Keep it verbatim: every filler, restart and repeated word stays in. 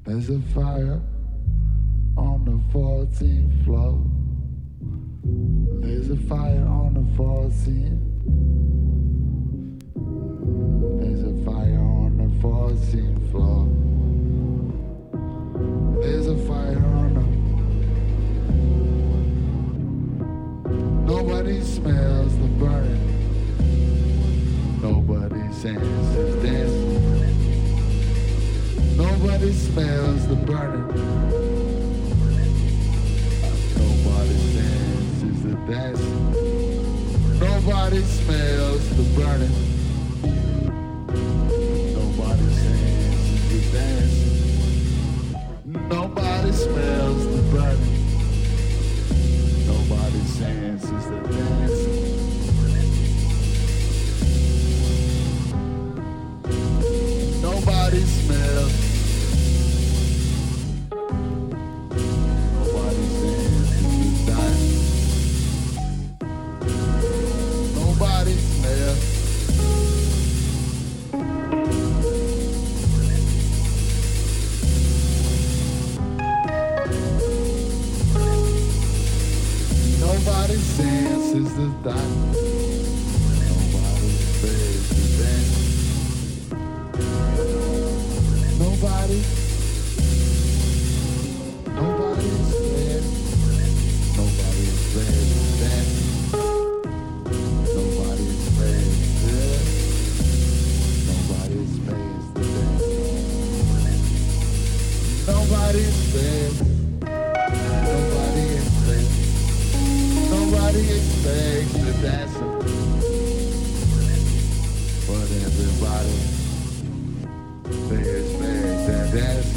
There's a fire on the fourteenth floor. There's a fire on the fourteenth. There's a fire on the fourteenth floor. There's a fire on the... Nobody smells the burning. Nobody's hands is dancing. Nobody smells the burning. Nobody's hands is the dancing. Nobody smells the burning. Nobody's hands is the dancing. Nobody smells the burning. Nobody's hands is the dancing. Nobody smells. Nobody's hands is the dancing. Nobody smells. Nobody's hands is the dancing. Nobody's face is dancing. Nobody, nobody's dead. Nobody's dead. Dead. Nobody's dead. Dead. Nobody's dead. Dead. Nobody's dead. Nobody expects. Nobody expects the dancer, but everybody. There's man that dance.